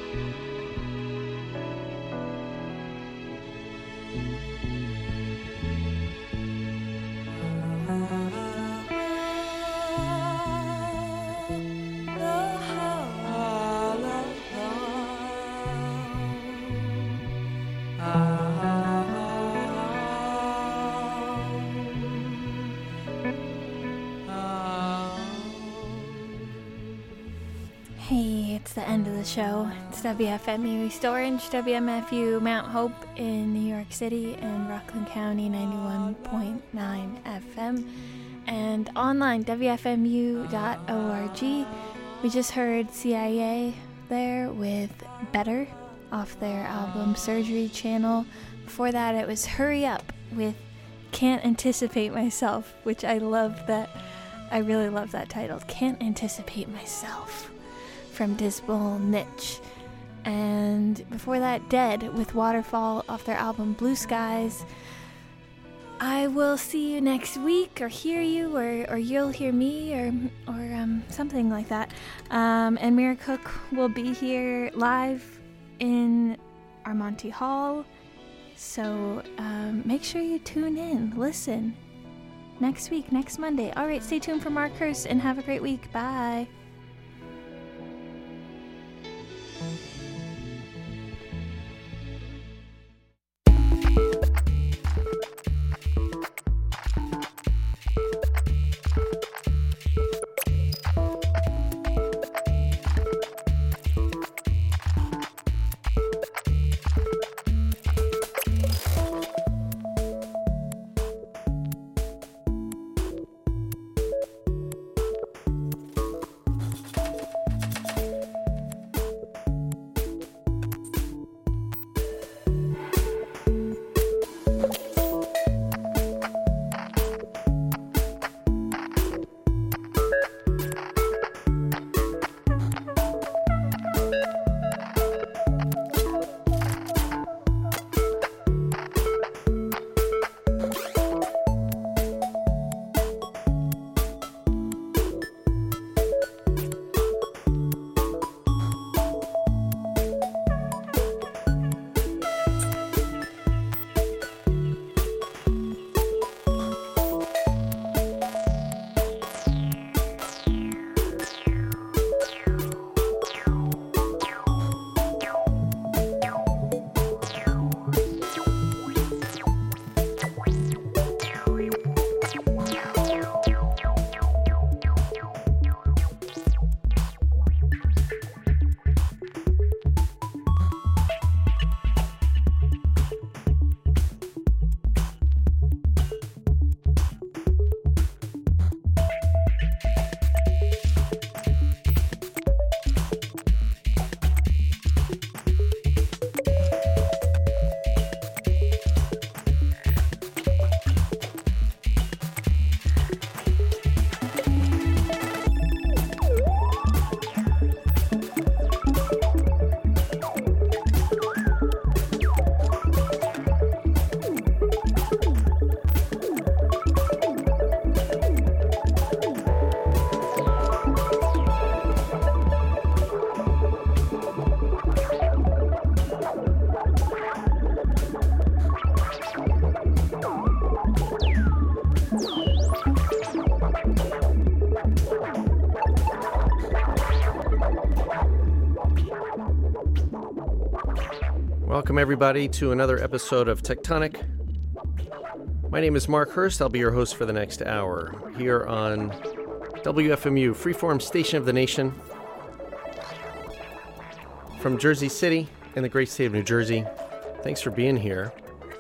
Hey, it's the end of the show. It's WFMU East Orange, WMFU Mount Hope in New York City, and Rockland County 91.9 FM, and online, WFMU.org. We just heard CIA there with Better off their album Surgery Channel. Before that, it was Hurry Up with Can't Anticipate Myself, which I love that. I really love that title, Can't Anticipate Myself, from Dismal Niche. And before that, Dead with Waterfall off their album Blue Skies. I will see you next week, or hear you, or you'll hear me, or something like that. And Mira Cook will be here live in Armonte Hall. So make sure you tune in, listen. Next week, next Monday. All right, stay tuned for Mark Hurst, and have a great week. Bye. Welcome, everybody, to another episode of Tectonic. My name is Mark Hurst. I'll be your host for the next hour here on WFMU, Freeform Station of the Nation, from Jersey City in the great state of New Jersey. Thanks for being here.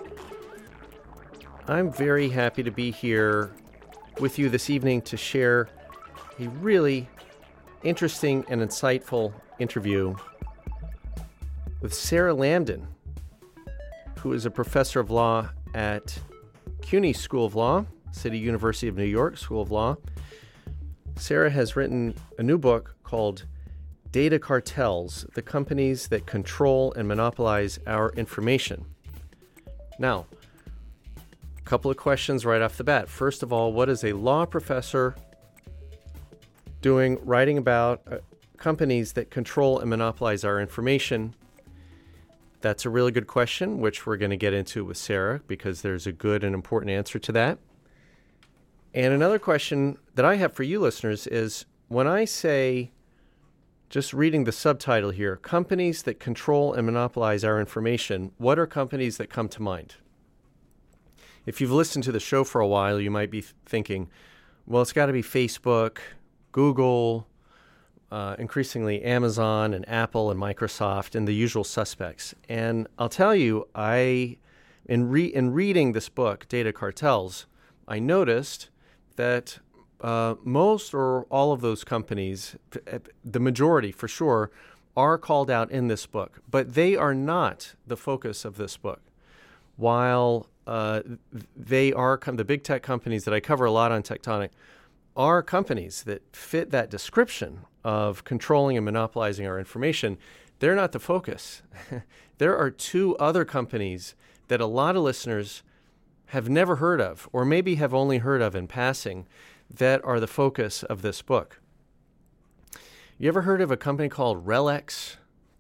I'm very happy to be here with you this evening to share a really interesting and insightful interview with Sarah Lambdin, who is a professor of law at CUNY School of Law, City University of New York School of Law. Sarah has written a new book called Data Cartels, the Companies That Control and Monopolize Our Information. Now, a couple of questions right off the bat. First of all, what is a law professor doing writing about companies that control and monopolize our information? That's a really good question, which we're going to get into with Sarah, because there's a good and important answer to that. And another question that I have for you listeners is, when I say, just reading the subtitle here, companies that control and monopolize our information, what are companies that come to mind? If you've listened to the show for a while, you might be thinking, well, it's got to be Facebook, Google, increasingly Amazon and Apple and Microsoft and the usual suspects. And I'll tell you, in reading this book, Data Cartels, I noticed that most or all of those companies, the majority for sure, are called out in this book, but they are not the focus of this book. While they are the big tech companies that I cover a lot on Tectonic are companies that fit that description of controlling and monopolizing our information, they're not the focus. There are two other companies that a lot of listeners have never heard of, or maybe have only heard of in passing, that are the focus of this book. You ever heard of a company called RELX?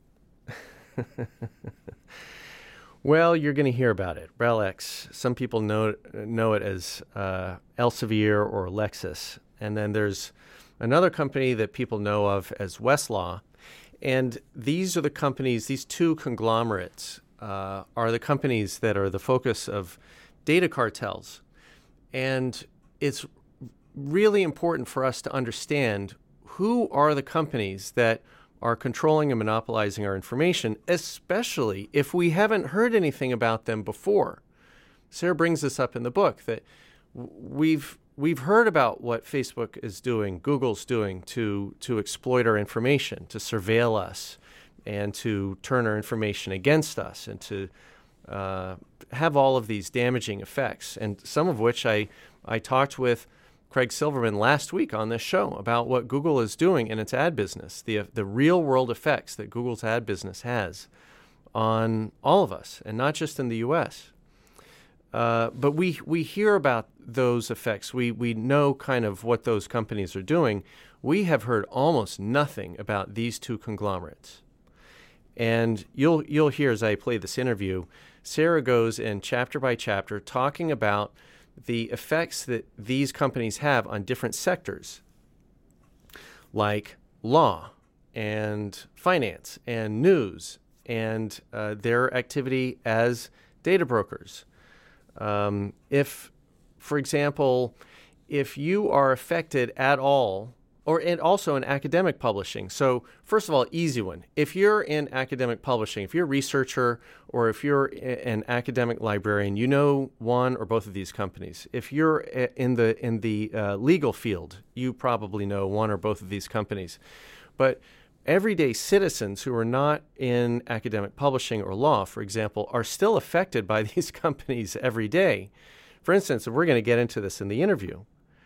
Well, you're going to hear about it. RELX. Some people know it as Elsevier or Lexus. And then there's another company that people know of as Westlaw. And these are the companies, these two conglomerates are the companies that are the focus of Data Cartels. And it's really important for us to understand who are the companies that are controlling and monopolizing our information, especially if we haven't heard anything about them before. Sarah brings this up in the book, that we've heard about what Facebook is doing, Google's doing to exploit our information, to surveil us, and to turn our information against us, and to have all of these damaging effects, and some of which I talked with Craig Silverman last week on this show about what Google is doing in its ad business, the real-world effects that Google's ad business has on all of us, and not just in the U.S. But we hear about those effects. We know kind of what those companies are doing. We have heard almost nothing about these two conglomerates. And you'll hear as I play this interview, Sarah goes in chapter by chapter talking about the effects that these companies have on different sectors, like law and finance and news and their activity as data brokers. If, for example, if you are affected at all, and also in academic publishing. So first of all, easy one. If you're in academic publishing, if you're a researcher or if you're an academic librarian, you know one or both of these companies. If you're in the legal field, you probably know one or both of these companies. But everyday citizens who are not in academic publishing or law, for example, are still affected by these companies every day. For instance, and we're going to get into this in the interview,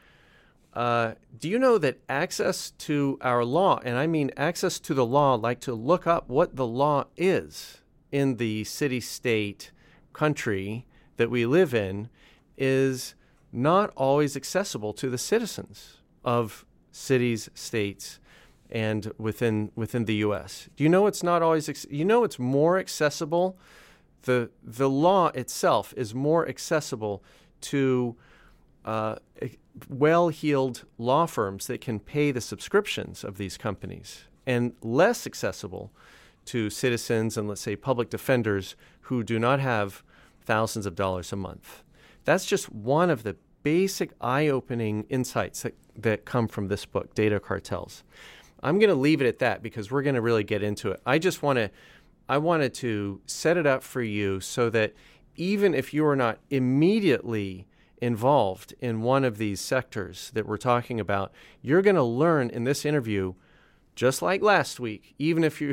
do you know that access to our law, and I mean access to the law, like to look up what the law is in the city, state, country that we live in, is not always accessible to the citizens of cities, states, and within the U.S. Do you know it's not always? It's more accessible. The law itself is more accessible to well-heeled law firms that can pay the subscriptions of these companies, and less accessible to citizens and, let's say, public defenders who do not have thousands of dollars a month. That's just one of the basic eye-opening insights that come from this book, Data Cartels. I'm going to leave it at that because we're going to really get into it. I wanted to set it up for you so that even if you are not immediately involved in one of these sectors that we're talking about, you're going to learn in this interview, just like last week, even if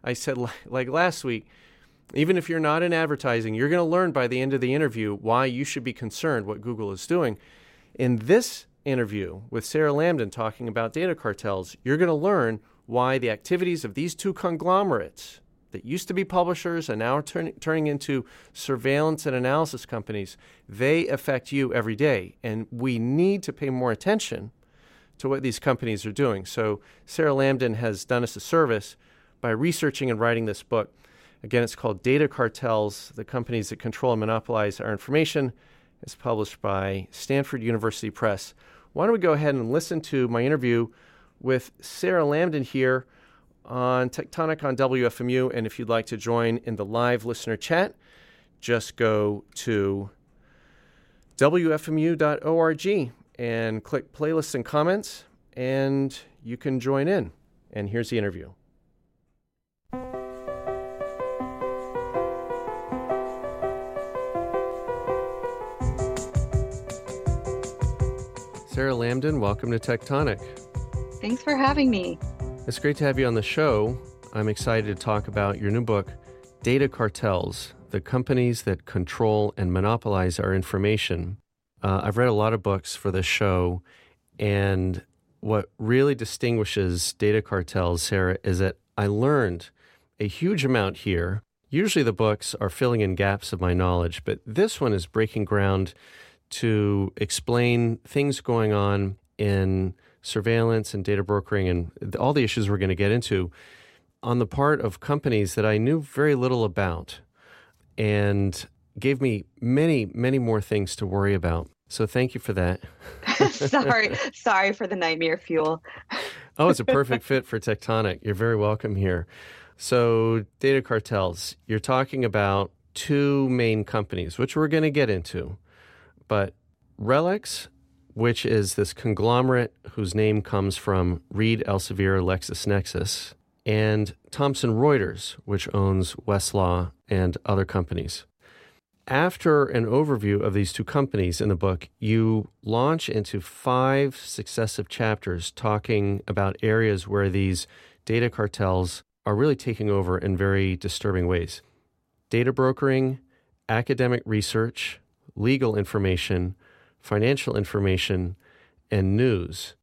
you're not in advertising, you're going to learn by the end of the interview why you should be concerned what Google is doing. In this interview with Sarah Lambdin talking about Data Cartels, you're going to learn why the activities of these two conglomerates that used to be publishers and now are turning into surveillance and analysis companies, they affect you every day. And we need to pay more attention to what these companies are doing. So Sarah Lambdin has done us a service by researching and writing this book. Again, it's called Data Cartels, the Companies That Control and Monopolize Our Information. It's published by Stanford University Press. Why don't we go ahead and listen to my interview with Sarah Lambdin here on Tectonic on WFMU. And if you'd like to join in the live listener chat, just go to WFMU.org and click playlists and comments, and you can join in. And here's the interview. Sarah Lambdin, welcome to Tectonic. Thanks for having me. It's great to have you on the show. I'm excited to talk about your new book, Data Cartels, the Companies That Control and Monopolize Our Information. I've read a lot of books for this show, and what really distinguishes Data Cartels, Sarah, is that I learned a huge amount here. Usually the books are filling in gaps of my knowledge, but this one is breaking ground to explain things going on in surveillance and data brokering and all the issues we're going to get into on the part of companies that I knew very little about, and gave me many, many more things to worry about. So thank you for that. Sorry for the nightmare fuel. Oh, it's a perfect fit for Tectonic. You're very welcome here. So Data Cartels, you're talking about two main companies, which we're going to get into. But RELX, which is this conglomerate whose name comes from Reed Elsevier LexisNexis, and Thomson Reuters, which owns Westlaw and other companies. After an overview of these two companies in the book, you launch into 5 successive chapters talking about areas where these data cartels are really taking over in very disturbing ways. Data brokering, academic research, legal information, financial information, and news.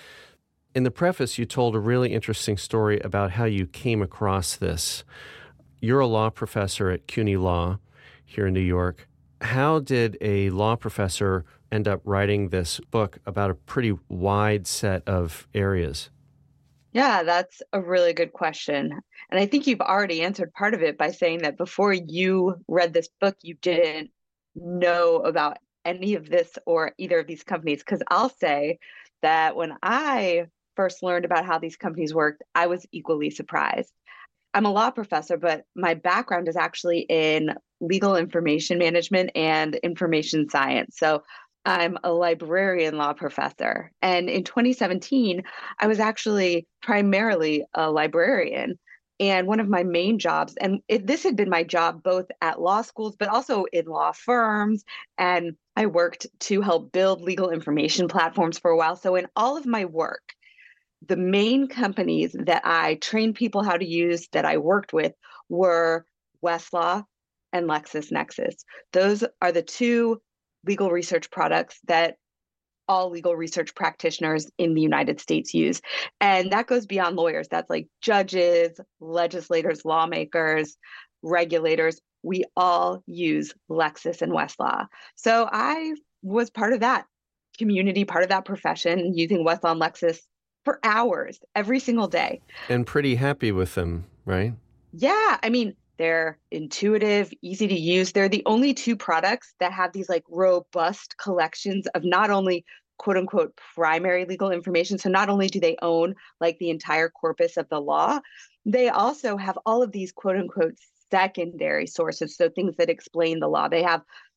In the preface, you told a really interesting story about how you came across this. You're a law professor at CUNY Law here in New York. How did a law professor end up writing this book about a pretty wide set of areas? Yeah, that's a really good question. And I think you've already answered part of it by saying that before you read this book, you didn't know about any of this or either of these companies. Because I'll say that when I first learned about how these companies worked, I was equally surprised. I'm a law professor, but my background is actually in legal information management and information science. So I'm a librarian law professor. And in 2017, I was actually primarily a librarian. And one of my main jobs, and this had been my job both at law schools, but also in law firms. And I worked to help build legal information platforms for a while. So in all of my work, the main companies that I trained people how to use, that I worked with, were Westlaw and LexisNexis. Those are the two legal research products that all legal research practitioners in the United States use. And that goes beyond lawyers. That's like judges, legislators, lawmakers, regulators. We all use Lexis and Westlaw. So I was part of that community, part of that profession, using Westlaw and Lexis for hours every single day. And pretty happy with them, right? Yeah. I mean, they're intuitive, easy to use. They're the only two products that have these like robust collections of not only quote unquote primary legal information. So not only do they own like the entire corpus of the law, they also have all of these quote unquote secondary sources. So things that explain the law. They have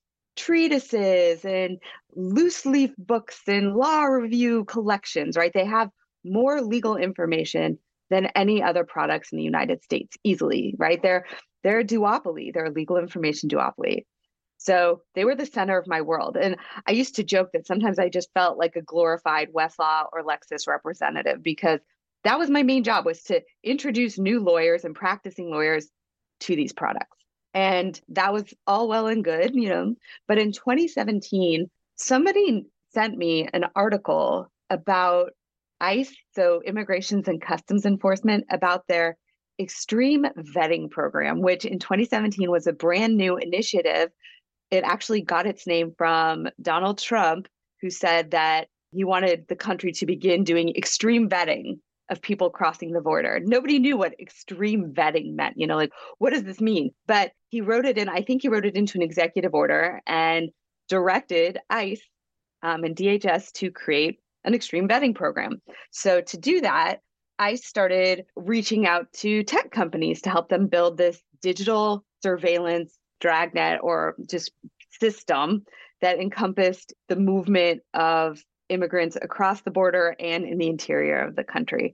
treatises and loose leaf books and law review collections, right? They have more legal information than any other products in the United States easily, right? They're a duopoly. They're a legal information duopoly. So they were the center of my world. And I used to joke that sometimes I just felt like a glorified Westlaw or Lexis representative, because that was my main job, was to introduce new lawyers and practicing lawyers to these products. And that was all well and good, you know. But in 2017, somebody sent me an article about ICE, so Immigrations and Customs Enforcement, about their extreme vetting program, which in 2017 was a brand new initiative. It actually got its name from Donald Trump, who said that He wanted the country to begin doing extreme vetting of people crossing the border. Nobody knew what extreme vetting meant, like, what does this mean? But he wrote it in, I think he wrote it into an executive order and directed ICE and DHS to create an extreme vetting program. So to do that, ICE started reaching out to tech companies to help them build this digital surveillance dragnet or just system that encompassed the movement of immigrants across the border and in the interior of the country.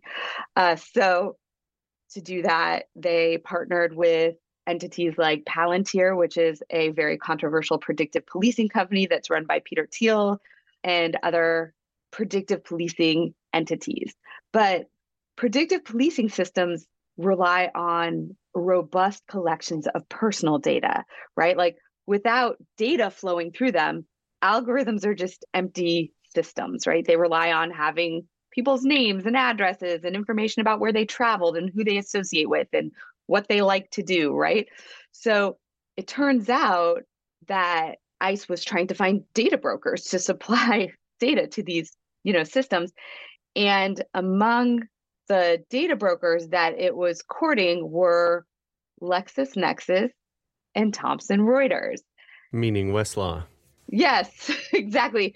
So to do that, they partnered with entities like Palantir, which is a very controversial predictive policing company that's run by Peter Thiel, and other predictive policing entities. But predictive policing systems rely on robust collections of personal data, right? Like without data flowing through them, algorithms are just empty systems, right? They rely on having people's names and addresses and information about where they traveled and who they associate with and what they like to do, right? So it turns out that ICE was trying to find data brokers to supply data to these, systems. And among the data brokers that it was courting were LexisNexis and Thomson Reuters. Meaning Westlaw. Yes, exactly.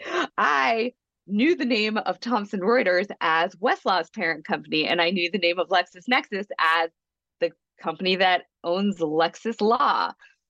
I knew the name of Thomson Reuters as Westlaw's parent company, and I knew the name of LexisNexis as the company that owns Lexis Law.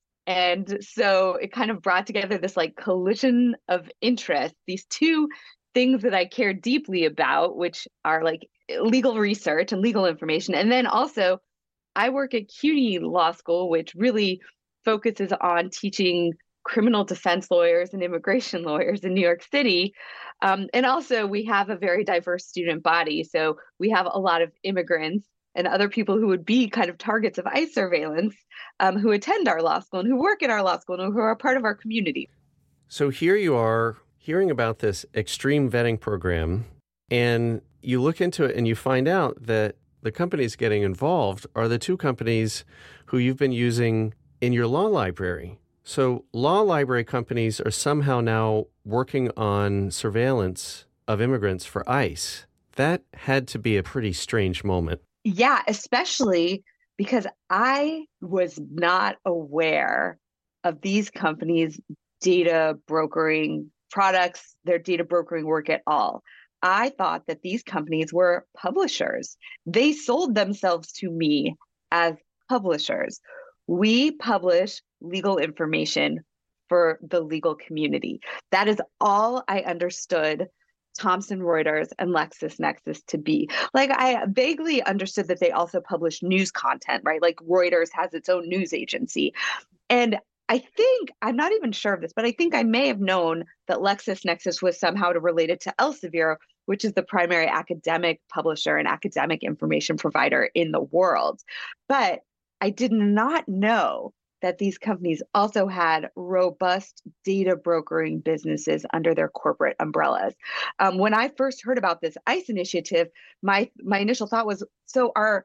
And so it kind of brought together this like collision of interest, these two things that I care deeply about, which are like legal research and legal information. And then also I work at CUNY Law School, which really focuses on teaching criminal defense lawyers and immigration lawyers in New York City. And also we have a very diverse student body. So we have a lot of immigrants and other people who would be kind of targets of ICE surveillance who attend our law school and who work at our law school and who are part of our community. So here you are hearing about this extreme vetting program, and you look into it and you find out that the companies getting involved are the two companies who you've been using in your law library. So law library companies are somehow now working on surveillance of immigrants for ICE. That had to be a pretty strange moment. Yeah, especially because I was not aware of these companies' data brokering products, their data brokering work at all. I thought that these companies were publishers. They sold themselves to me as publishers. We publish legal information for the legal community. That is all I understood Thomson Reuters and LexisNexis to be. Like, I vaguely understood that they also publish news content, right? Like Reuters has its own news agency. And I think, I'm not even sure of this, but I think I may have known that LexisNexis was somehow related to Elsevier, which is the primary academic publisher and academic information provider in the world. But I did not know that these companies also had robust data brokering businesses under their corporate umbrellas. When I first heard about this ICE initiative, my initial thought was, so are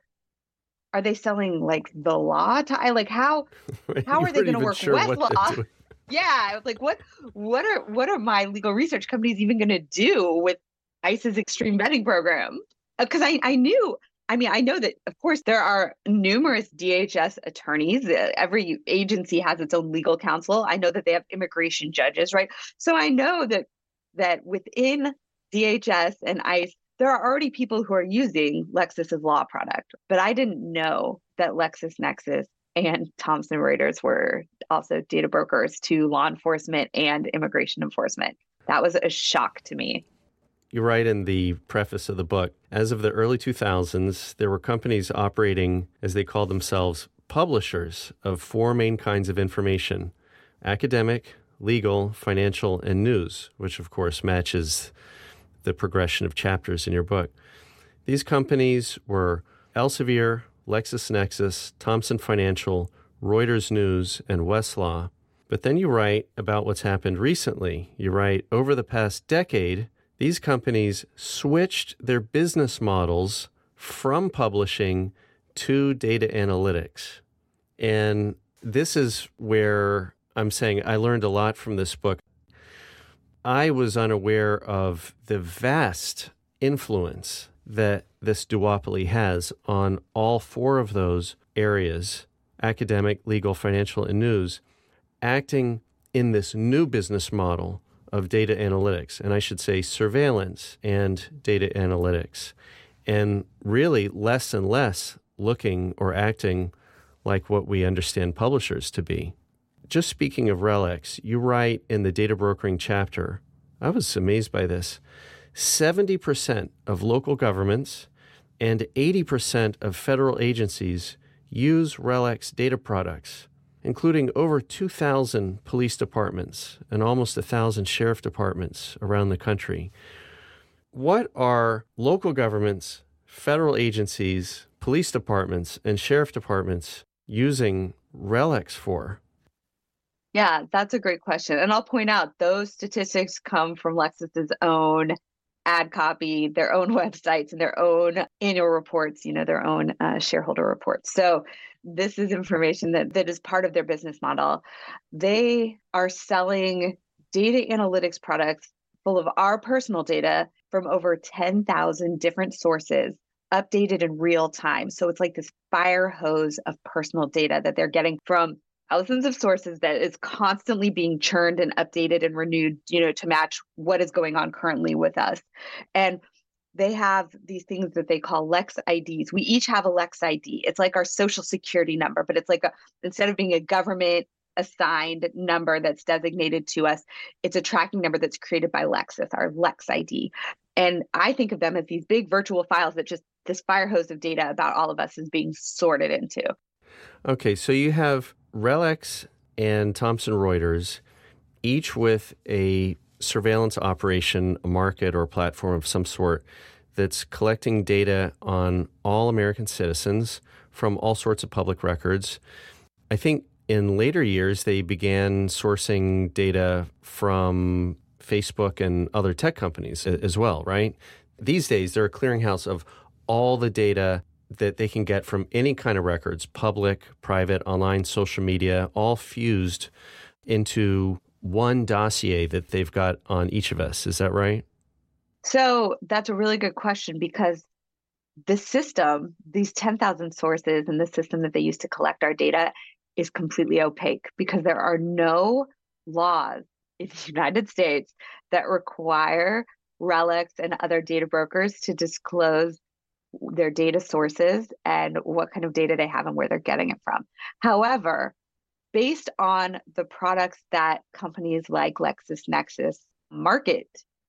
they selling like the law to like how are they going to work sure Westlaw? Yeah, I was like, what are my legal research companies even going to do with ICE's extreme vetting program? Because I know that, of course, there are numerous DHS attorneys. Every agency has its own legal counsel. I know that they have immigration judges, right? So I know that within DHS and ICE, there are already people who are using Lexis's law product, but I didn't know that LexisNexis and Thomson Reuters were also data brokers to law enforcement and immigration enforcement. That was a shock to me. You write in the preface of the book, as of the early 2000s, there were companies operating, as they called themselves, publishers of four main kinds of information: academic, legal, financial, and news, which of course matches the progression of chapters in your book. These companies were Elsevier, LexisNexis, Thomson Financial, Reuters News, and Westlaw. But then you write about what's happened recently. You write, over the past decade, these companies switched their business models from publishing to data analytics. And this is where I'm saying I learned a lot from this book. I was unaware of the vast influence that this duopoly has on all four of those areas, academic, legal, financial, and news, acting in this new business model of data analytics, and I should say surveillance and data analytics, and really less and less looking or acting like what we understand publishers to be. Just speaking of RELX, you write in the data brokering chapter, I was amazed by this, 70% of local governments and 80% of federal agencies use RELX data products, including over 2,000 police departments and almost 1,000 sheriff departments around the country. What are local governments, federal agencies, police departments, and sheriff departments using RELX for? Yeah, that's a great question. And I'll point out those statistics come from Lexis's own ad copy, their own websites, and their own annual reports, their own shareholder reports. So this is information that is part of their business model. They are selling data analytics products full of our personal data from over 10,000 different sources, updated in real time. So it's like this fire hose of personal data that they're getting from thousands of sources that is constantly being churned and updated and renewed, to match what is going on currently with us. And they have these things that they call Lex IDs. We each have a Lex ID. It's like our social security number, but it's like instead of being a government assigned number that's designated to us, it's a tracking number that's created by Lexis, our Lex ID. And I think of them as these big virtual files that just this fire hose of data about all of us is being sorted into. Okay, so you have RELX and Thomson Reuters, each with a surveillance operation, a market or a platform of some sort that's collecting data on all American citizens from all sorts of public records. I think in later years, they began sourcing data from Facebook and other tech companies as well, right? These days, they're a clearinghouse of all the data that they can get from any kind of records, public, private, online, social media, all fused into one dossier that they've got on each of us. Is that right? So that's a really good question, because the system, these 10,000 sources and the system that they use to collect our data is completely opaque, because there are no laws in the United States that require RELX and other data brokers to disclose their data sources and what kind of data they have and where they're getting it from. However, based on the products that companies like LexisNexis market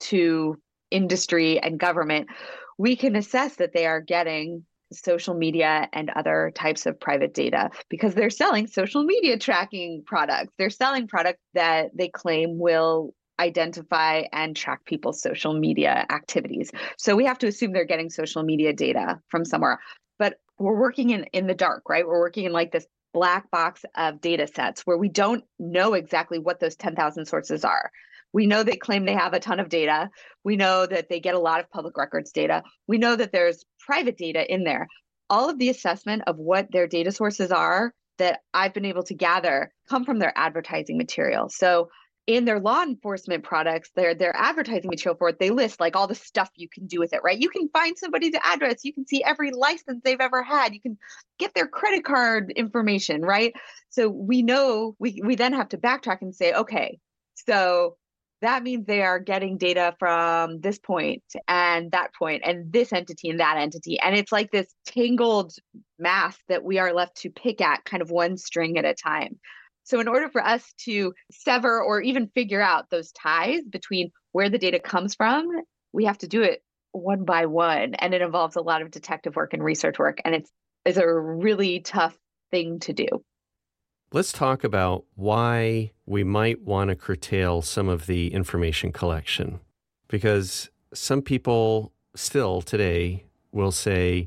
to industry and government, we can assess that they are getting social media and other types of private data, because they're selling social media tracking products. They're selling products that they claim will identify and track people's social media activities. So we have to assume they're getting social media data from somewhere. But we're working in the dark, right? We're working in like this black box of data sets where we don't know exactly what those 10,000 sources are. We know they claim they have a ton of data. We know that they get a lot of public records data. We know that there's private data in there. All of the assessment of what their data sources are that I've been able to gather come from their advertising material. So in their law enforcement products, their advertising material for it, they list like all the stuff you can do with it, right? You can find somebody's address. You can see every license they've ever had. You can get their credit card information, right? So we know we then have to backtrack and say, okay, so that means they are getting data from this point and this entity and that entity. And it's like this tangled mass that we are left to pick at kind of one string at a time. So in order for us to sever or even figure out those ties between where the data comes from, we have to do it one by one. And it involves a lot of detective work and research work. And it's a really tough thing to do. Let's talk about why we might want to curtail some of the information collection. Because some people still today will say,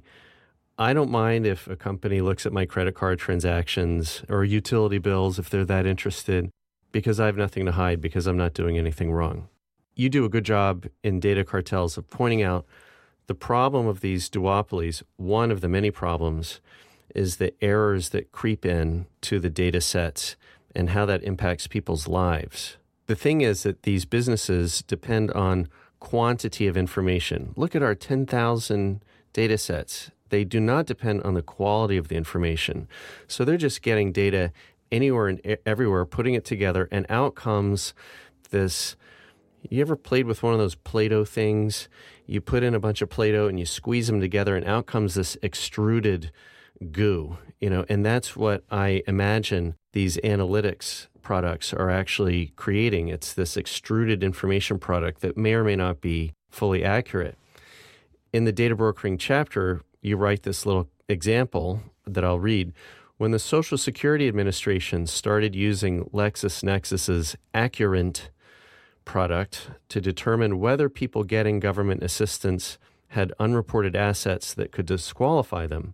I don't mind if a company looks at my credit card transactions or utility bills if they're that interested, because I have nothing to hide, because I'm not doing anything wrong. You do a good job in Data Cartels of pointing out the problem of these duopolies. One of the many problems is the errors that creep in to the data sets and how that impacts people's lives. The thing is that these businesses depend on quantity of information. Look at our 10,000 data sets. They do not depend on the quality of the information. So they're just getting data anywhere and everywhere, putting it together, and out comes this. You ever played with one of those Play-Doh things? You put in a bunch of Play-Doh and you squeeze them together, and out comes this extruded goo, and that's what I imagine these analytics products are actually creating. It's this extruded information product that may or may not be fully accurate. In the data brokering chapter, you write this little example that I'll read. When the Social Security Administration started using LexisNexis's Accurint product to determine whether people getting government assistance had unreported assets that could disqualify them,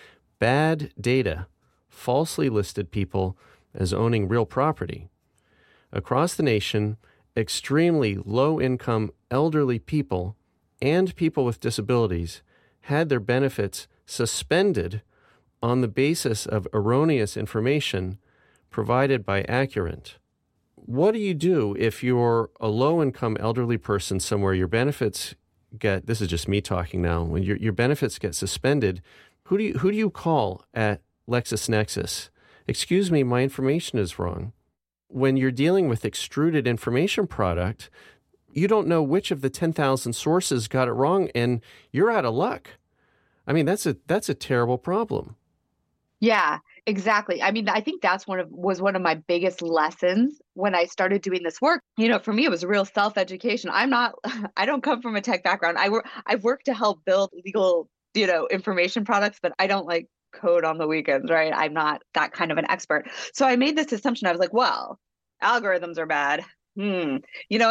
bad data falsely listed people as owning real property. Across the nation, extremely low-income elderly people and people with disabilities had their benefits suspended on the basis of erroneous information provided by Accurint. What do you do if you're a low-income elderly person somewhere, your benefits get, this is just me talking now, when your benefits get suspended? Who do you call at LexisNexis? Excuse me, my information is wrong. When you're dealing with extruded information product, you don't know which of the 10,000 sources got it wrong, and you're out of luck. I mean, that's a terrible problem. Yeah, exactly. I mean, I think that's was one of my biggest lessons when I started doing this work. For me, it was real self-education. I don't come from a tech background. I've worked to help build legal, information products, but I don't like code on the weekends, right? I'm not that kind of an expert. So I made this assumption. I was like, well, algorithms are bad. And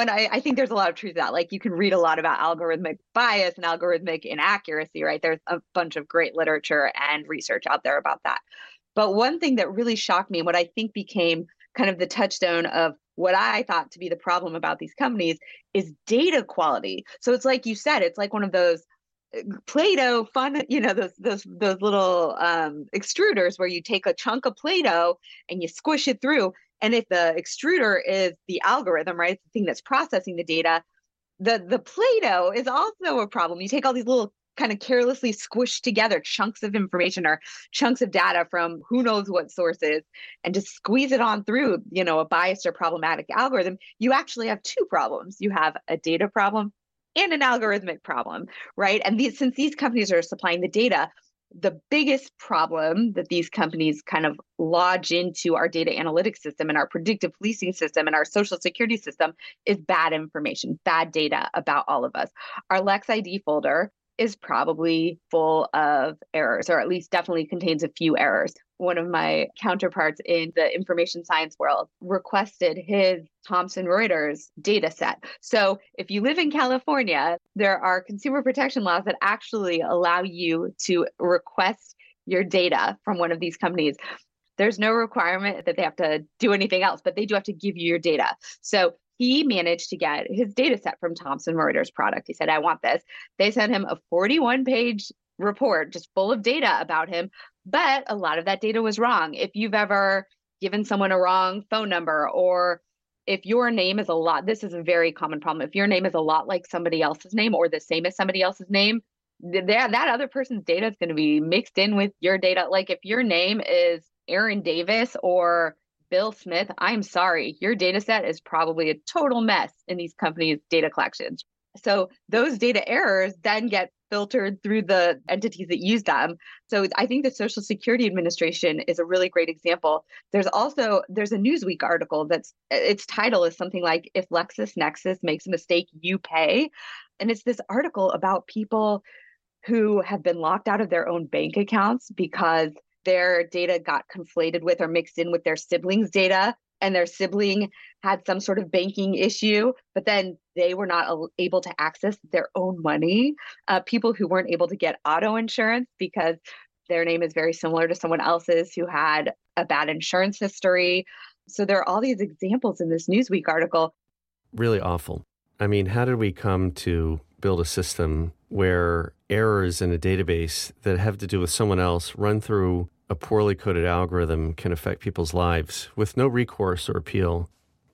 I think there's a lot of truth to that. Like, you can read a lot about algorithmic bias and algorithmic inaccuracy, right? There's a bunch of great literature and research out there about that. But one thing that really shocked me, and what I think became kind of the touchstone of what I thought to be the problem about these companies, is data quality. So it's like you said, it's like one of those Play-Doh fun, those little extruders where you take a chunk of Play-Doh and you squish it through. And if the extruder is the algorithm, right, it's the thing that's processing the data, the Play-Doh is also a problem. You take all these little kind of carelessly squished together chunks of information or chunks of data from who knows what sources and just squeeze it on through, a biased or problematic algorithm. You actually have two problems. You have a data problem and an algorithmic problem, right? And since these companies are supplying the data, the biggest problem that these companies kind of lodge into our data analytics system and our predictive policing system and our social security system is bad information, bad data about all of us. Our LexID folder is probably full of errors, or at least definitely contains a few errors. One of my counterparts in the information science world requested his Thomson Reuters data set. So if you live in California, there are consumer protection laws that actually allow you to request your data from one of these companies. There's no requirement that they have to do anything else, but they do have to give you your data. So he managed to get his data set from Thomson Reuters product. He said, I want this. They sent him a 41-page report just full of data about him, but a lot of that data was wrong. If you've ever given someone a wrong phone number, or if your name is this is a very common problem. If your name is a lot like somebody else's name or the same as somebody else's name, that other person's data is going to be mixed in with your data. Like, if your name is Aaron Davis or Bill Smith, I'm sorry, your data set is probably a total mess in these companies' data collections. So those data errors then get filtered through the entities that use them. So I think the Social Security Administration is a really great example. There's a Newsweek article that's, its title is something like, If LexisNexis Makes a Mistake, You Pay. And it's this article about people who have been locked out of their own bank accounts because their data got conflated with or mixed in with their siblings' data, and their sibling had some sort of banking issue, but then they were not able to access their own money. People who weren't able to get auto insurance because their name is very similar to someone else's who had a bad insurance history. So there are all these examples in this Newsweek article. Really awful. I mean, how did we come to build a system where errors in a database that have to do with someone else run through a poorly coded algorithm can affect people's lives with no recourse or appeal?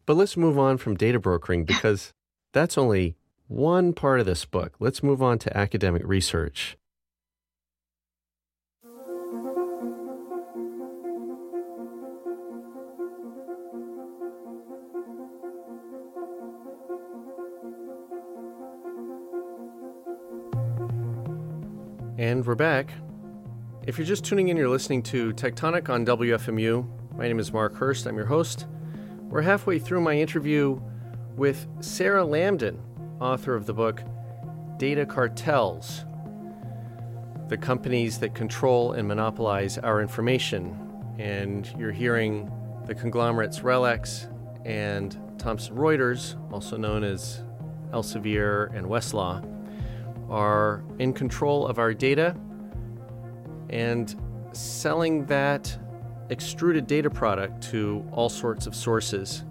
But let's move on from data brokering because that's only one part of this book. Let's move on to academic research. And we're back. If you're just tuning in, you're listening to Tectonic on WFMU. My name is Mark Hurst. I'm your host. We're halfway through my interview with Sarah Lambdin, author of the book Data Cartels, the companies that control and monopolize our information. And you're hearing the conglomerates RELX and Thomson Reuters, also known as Elsevier and Westlaw, are in control of our data and selling that extruded data product to all sorts of sources.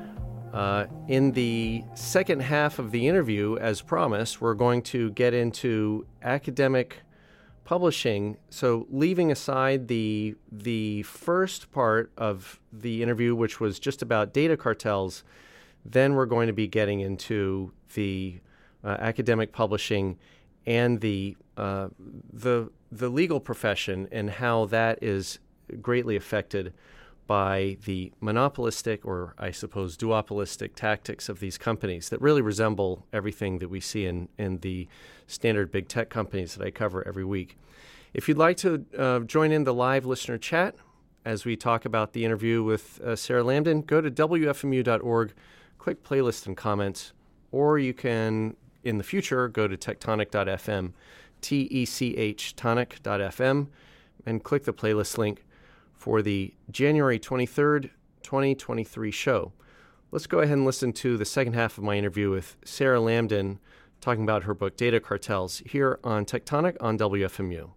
In the second half of the interview, as promised, we're going to get into academic publishing. So leaving aside the first part of the interview, which was just about data cartels, then we're going to be getting into the academic publishing and the legal profession and how that is greatly affected by the monopolistic, or I suppose duopolistic tactics of these companies that really resemble everything that we see in the standard big tech companies that I cover every week. If you'd like to join in the live listener chat as we talk about the interview with Sarah Lambdin, go to WFMU.org, click playlist and comments, or you can, in the future, go to tectonic.fm, TECH, tonic.fm, and click the playlist link for the January 23rd, 2023 show. Let's go ahead and listen to the second half of my interview with Sarah Lambdin talking about her book, Data Cartels, here on Tectonic on WFMU.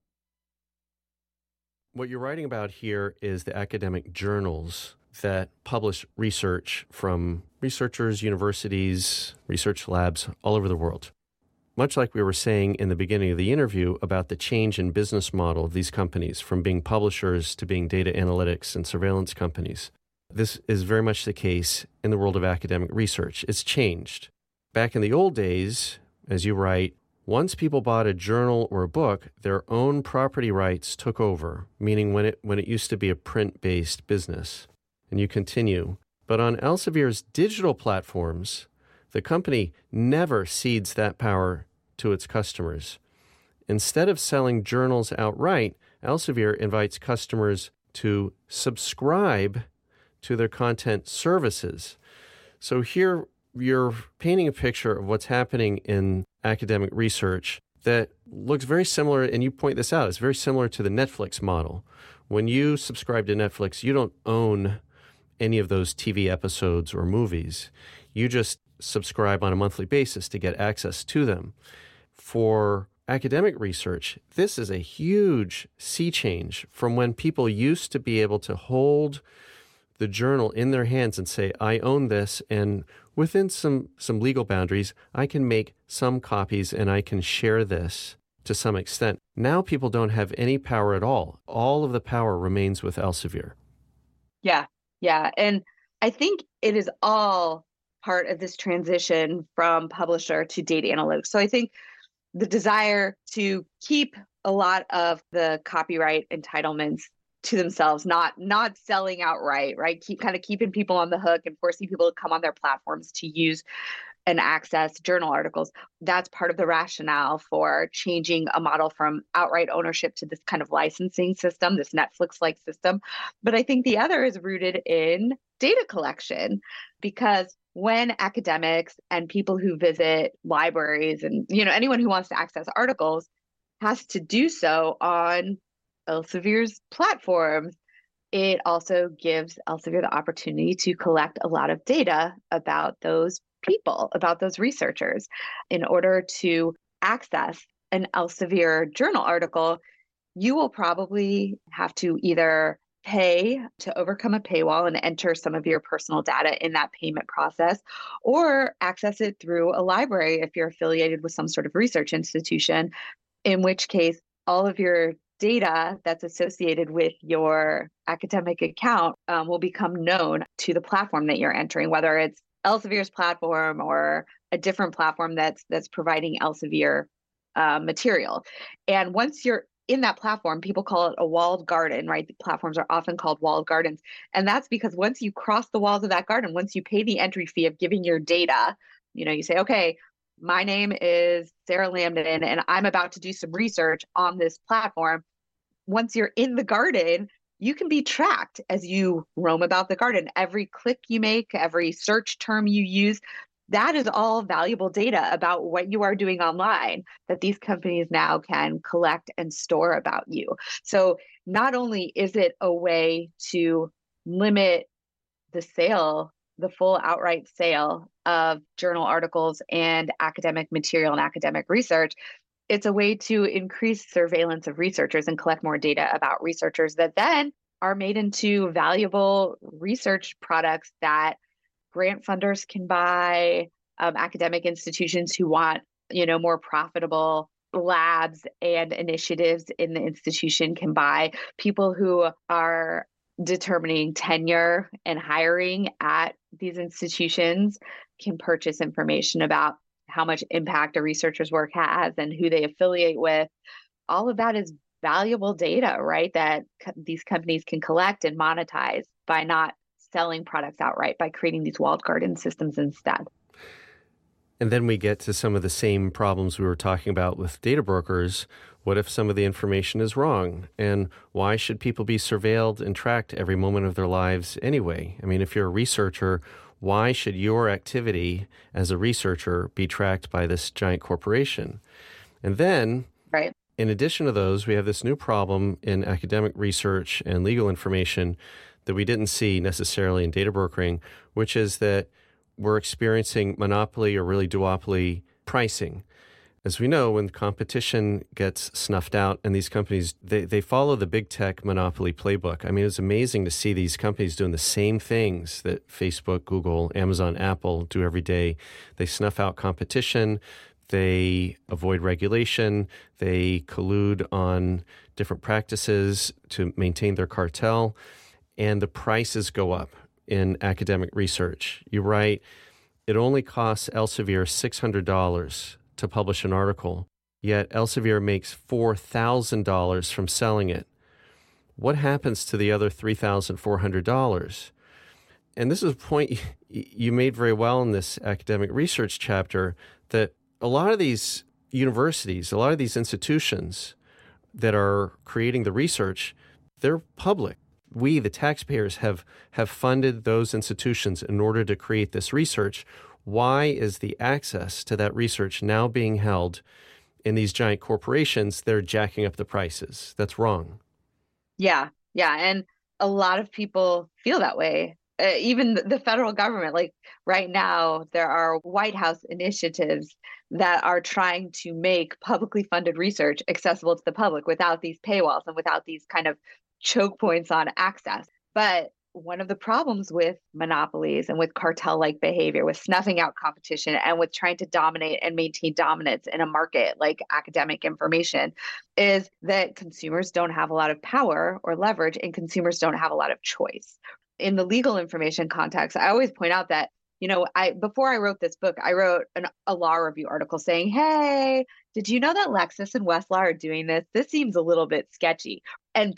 What you're writing about here is the academic journals that publish research from researchers, universities, research labs all over the world. Much like we were saying in the beginning of the interview about the change in business model of these companies from being publishers to being data analytics and surveillance companies, this is very much the case in the world of academic research. It's changed. Back in the old days, as you write, once people bought a journal or a book, their own property rights took over, meaning when it used to be a print-based business. And you continue, but on Elsevier's digital platforms, the company never cedes that power to its customers. Instead of selling journals outright, Elsevier invites customers to subscribe to their content services. So here you're painting a picture of what's happening in academic research that looks very similar, and you point this out, it's very similar to the Netflix model. When you subscribe to Netflix, you don't own any of those TV episodes or movies. You just subscribe on a monthly basis to get access to them. For academic research, this is a huge sea change from when people used to be able to hold the journal in their hands and say, I own this, and within some legal boundaries, I can make some copies and I can share this to some extent. Now people don't have any power at all. All of the power remains with Elsevier. Yeah. And I think it is all part of this transition from publisher to data analytics. So I think the desire to keep a lot of the copyright entitlements to themselves, not selling outright, right? Keeping people on the hook and forcing people to come on their platforms to use and access journal articles. That's part of the rationale for changing a model from outright ownership to this kind of licensing system, this Netflix-like system. But I think the other is rooted in data collection, because when academics and people who visit libraries and anyone who wants to access articles has to do so on Elsevier's platforms, it also gives Elsevier the opportunity to collect a lot of data about those people, about those researchers. In order to access an Elsevier journal article, you will probably have to either pay to overcome a paywall and enter some of your personal data in that payment process, or access it through a library if you're affiliated with some sort of research institution, in which case all of your data that's associated with your academic account will become known to the platform that you're entering, whether it's Elsevier's platform or a different platform that's providing Elsevier material. And once you're in that platform, people call it a walled garden, right? The platforms are often called walled gardens. And that's because once you cross the walls of that garden, once you pay the entry fee of giving your data, you say, okay, my name is Sarah Lambden, and I'm about to do some research on this platform. Once you're in the garden, you can be tracked as you roam about the garden. Every click you make, every search term you use, that is all valuable data about what you are doing online that these companies now can collect and store about you. So not only is it a way to limit the sale, the full outright sale of journal articles and academic material and academic research, it's a way to increase surveillance of researchers and collect more data about researchers that then are made into valuable research products that grant funders can buy, academic institutions who want, more profitable labs and initiatives in the institution can buy, people who are determining tenure and hiring at these institutions can purchase information about how much impact a researcher's work has and who they affiliate with. All of that is valuable data, right? That these companies can collect and monetize by not selling products outright, by creating these walled garden systems instead. And then we get to some of the same problems we were talking about with data brokers. What if some of the information is wrong? And why should people be surveilled and tracked every moment of their lives anyway? I mean, if you're a researcher, why should your activity as a researcher be tracked by this giant corporation? And then, right, in addition to those, we have this new problem in academic research and legal information that we didn't see necessarily in data brokering, which is that we're experiencing monopoly or really duopoly pricing. As we know, when competition gets snuffed out and these companies, they follow the big tech monopoly playbook. I mean, it's amazing to see these companies doing the same things that Facebook, Google, Amazon, Apple do every day. They snuff out competition. They avoid regulation. They collude on different practices to maintain their cartel. And the prices go up in academic research. You write, it only costs Elsevier $600 to publish an article, yet Elsevier makes $4,000 from selling it. What happens to the other $3,400? And this is a point you made very well in this academic research chapter, that a lot of these universities, a lot of these institutions that are creating the research, they're public. We, the taxpayers, have funded those institutions in order to create this research. Why is the access to that research now being held in these giant corporations? They're jacking up the prices. That's wrong. Yeah. And a lot of people feel that way. Even the federal government, like right now, there are White House initiatives that are trying to make publicly funded research accessible to the public without these paywalls and without these kind of choke points on access. But one of the problems with monopolies and with cartel-like behavior, with snuffing out competition and with trying to dominate and maintain dominance in a market like academic information, is that consumers don't have a lot of power or leverage and consumers don't have a lot of choice. In the legal information context, I always point out that, before I wrote this book, I wrote a law review article saying, hey, did you know that Lexis and Westlaw are doing this? This seems a little bit sketchy. And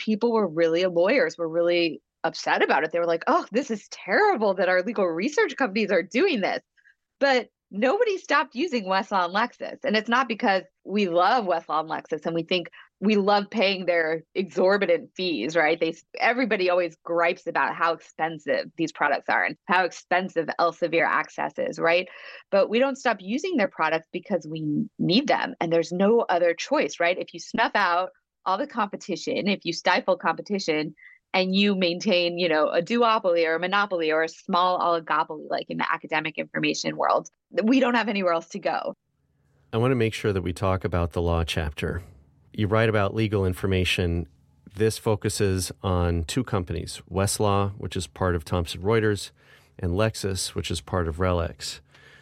lawyers were really upset about it. They were like, oh, this is terrible that our legal research companies are doing this. But nobody stopped using Westlaw and Lexis. And it's not because we love Westlaw and Lexis and we think we love paying their exorbitant fees, right? Everybody always gripes about how expensive these products are and how expensive Elsevier Access is, right? But we don't stop using their products because we need them and there's no other choice, right? If you snuff out all the competition, if you stifle competition and you maintain, a duopoly or a monopoly or a small oligopoly, like in the academic information world, we don't have anywhere else to go. I want to make sure that we talk about the law chapter. You write about legal information. This focuses on two companies, Westlaw, which is part of Thomson Reuters, and Lexis, which is part of RELX.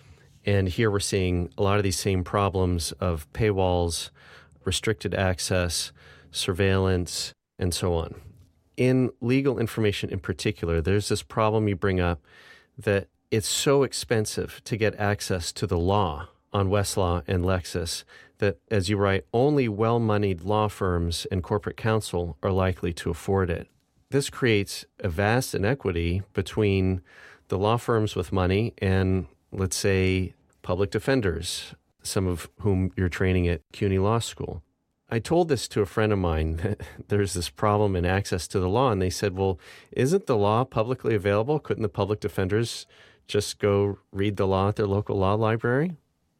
And here we're seeing a lot of these same problems of paywalls, restricted access, surveillance, and so on. In legal information in particular, there's this problem you bring up that it's so expensive to get access to the law on Westlaw and Lexis that, as you write, only well-moneyed law firms and corporate counsel are likely to afford it. This creates a vast inequity between the law firms with money and, let's say, public defenders, some of whom you're training at CUNY Law School. I told this to a friend of mine that there's this problem in access to the law, and they said, well, isn't the law publicly available? Couldn't the public defenders just go read the law at their local law library?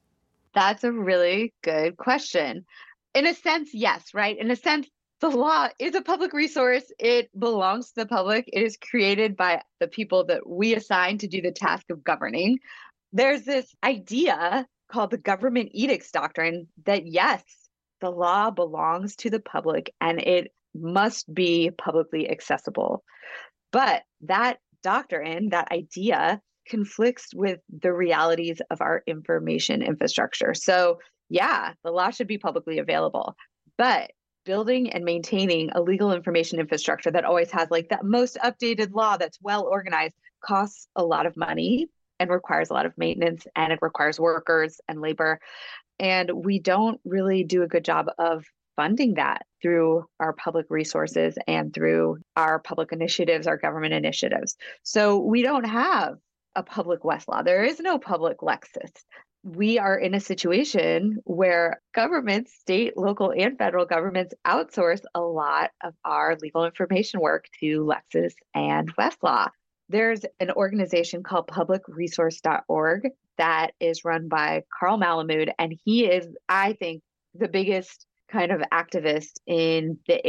That's a really good question. In a sense, yes, right? In a sense, the law is a public resource. It belongs to the public. It is created by the people that we assign to do the task of governing. There's this idea called the government edicts doctrine that, yes, the law belongs to the public and it must be publicly accessible. But that doctrine, that idea, conflicts with the realities of our information infrastructure. So, yeah, the law should be publicly available, but building and maintaining a legal information infrastructure that always has like that most updated law that's well organized costs a lot of money and requires a lot of maintenance, and it requires workers and labor. And we don't really do a good job of funding that through our public resources and through our public initiatives, our government initiatives. So we don't have a public Westlaw. There is no public Lexis. We are in a situation where governments, state, local, and federal governments outsource a lot of our legal information work to Lexis and Westlaw. There's an organization called publicresource.org that is run by Carl Malamud, and he is, I think, the biggest kind of activist in this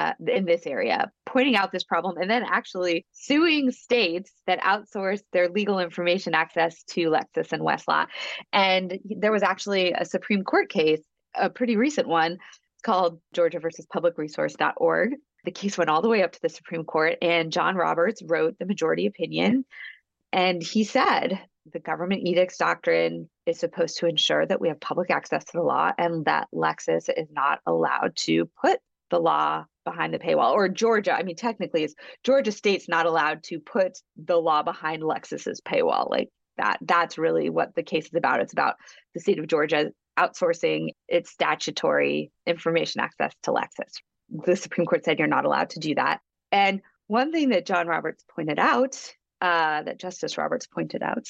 area, pointing out this problem and then actually suing states that outsource their legal information access to Lexis and Westlaw. And there was actually a Supreme Court case, a pretty recent one, called Georgia versus publicresource.org. The case went all the way up to the Supreme Court, and John Roberts wrote the majority opinion. And he said the government edicts doctrine is supposed to ensure that we have public access to the law and that Lexis is not allowed to put the law behind the paywall. Or Georgia, I mean, technically, it's Georgia state's not allowed to put the law behind Lexis's paywall. Like that's really what the case is about. It's about the state of Georgia outsourcing its statutory information access to Lexis. The Supreme Court said you're not allowed to do that. And one thing that John Roberts pointed out, that Justice Roberts pointed out,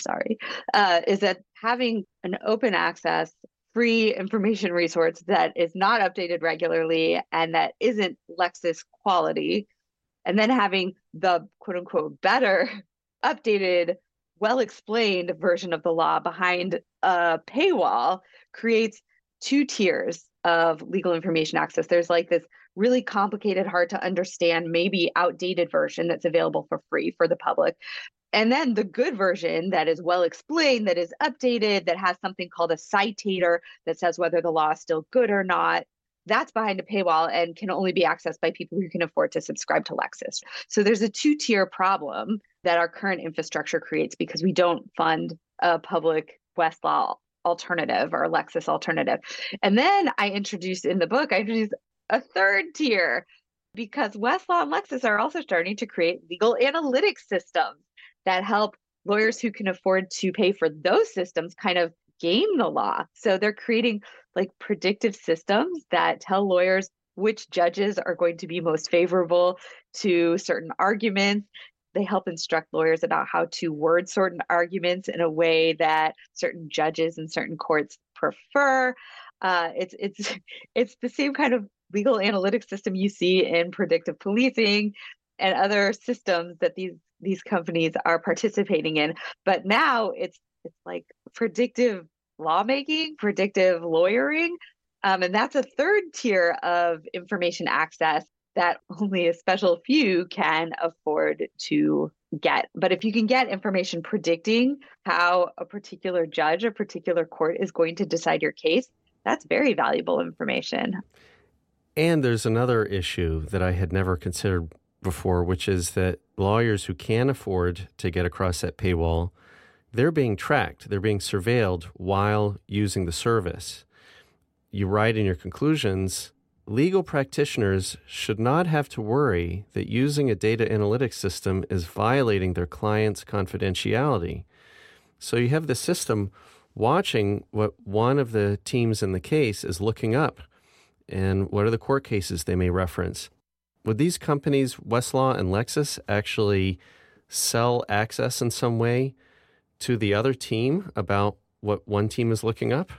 is that having an open access, free information resource that is not updated regularly and that isn't Lexis quality, and then having the quote unquote better, updated, well-explained version of the law behind a paywall creates two tiers of legal information access. There's like this really complicated, hard to understand, maybe outdated version that's available for free for the public. And then the good version that is well explained, that is updated, that has something called a citator that says whether the law is still good or not. That's behind a paywall and can only be accessed by people who can afford to subscribe to Lexis. So there's a two-tier problem that our current infrastructure creates because we don't fund a public Westlaw alternative or Lexis alternative. And then I introduced a third tier because Westlaw and Lexis are also starting to create legal analytics systems that help lawyers who can afford to pay for those systems kind of game the law. So they're creating like predictive systems that tell lawyers which judges are going to be most favorable to certain arguments. They help instruct lawyers about how to word certain arguments in a way that certain judges and certain courts prefer. It's the same kind of legal analytics system you see in predictive policing and other systems that these companies are participating in. But now it's like predictive lawmaking, predictive lawyering. And that's a third tier of information access that only a special few can afford to get. But if you can get information predicting how a particular judge, a particular court is going to decide your case, that's very valuable information. And there's another issue that I had never considered before, which is that lawyers who can afford to get across that paywall, they're being tracked, they're being surveilled while using the service. You write in your conclusions legal practitioners should not have to worry that using a data analytics system is violating their client's confidentiality. So you have the system watching what one of the teams in the case is looking up and what are the court cases they may reference. Would these companies, Westlaw and Lexis, actually sell access in some way to the other team about what one team is looking up?